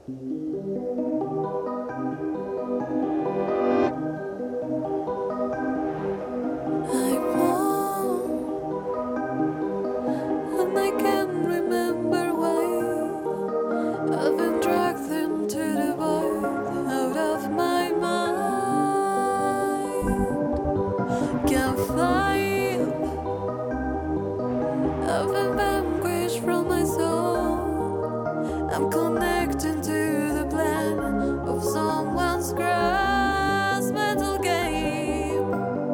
I won't, and I can't remember why. I've been dragged into the void, out of my mind. Can't find. I've been vanquished from my soul. I'm connecting to the plan of someone's grass metal game.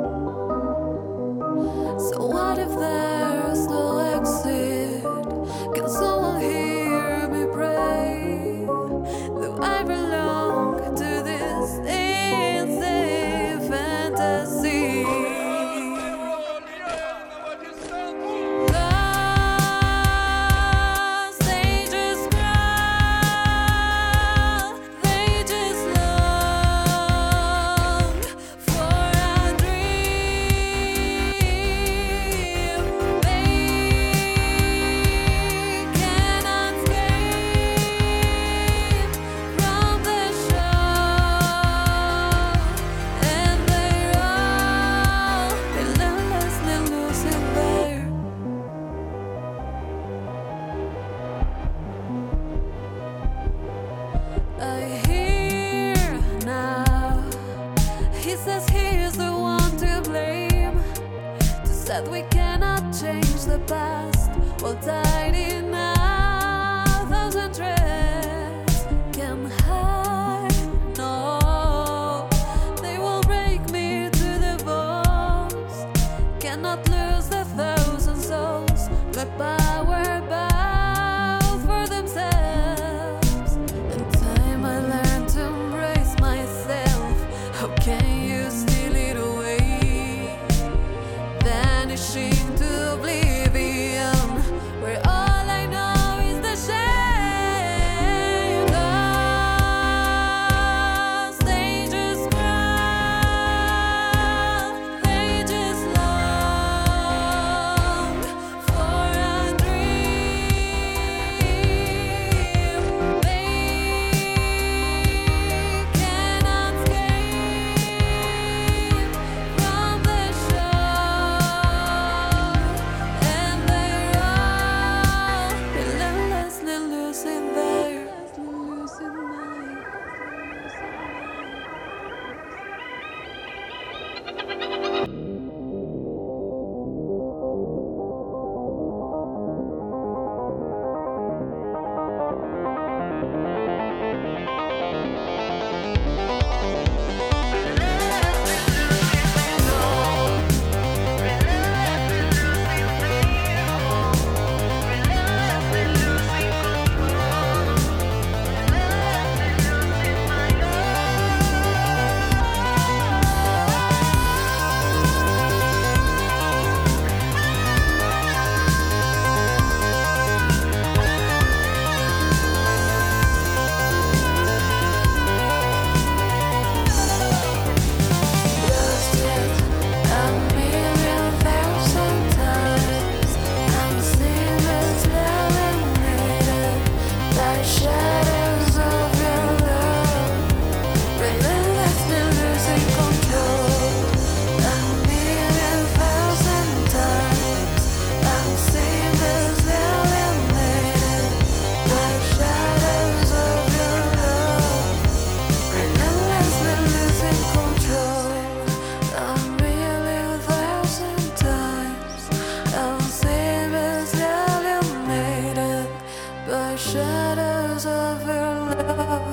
So what if there's no exit? Can someone hear me pray? Do I belong to this insane fantasy? Lost, they just cry. They just long for a dream. They cannot escape from the show, and they're all relentlessly losing their. I hear now. He says he's the one to blame. Just that we cannot change the past while tied in a thousand threads. Can hide, no. They will break me to the bones. Cannot lose the thousand souls. The power bows for themselves. In time I learned to embrace myself. How can you steal it away? Vanishing to oblivion, where all I know is the shame. Lost, they just cry. They just long for a dream. They cannot escape from the show, and they're all relentlessly losing their. Lost it a million thousand times. I'm seamlessly eliminated by shadows of your love, relentlessly losing control. A million thousand times. I'm seamlessly eliminated by shadows of your love, relentlessly losing control. A million thousand times. I'm seamlessly eliminated by shadows of your love.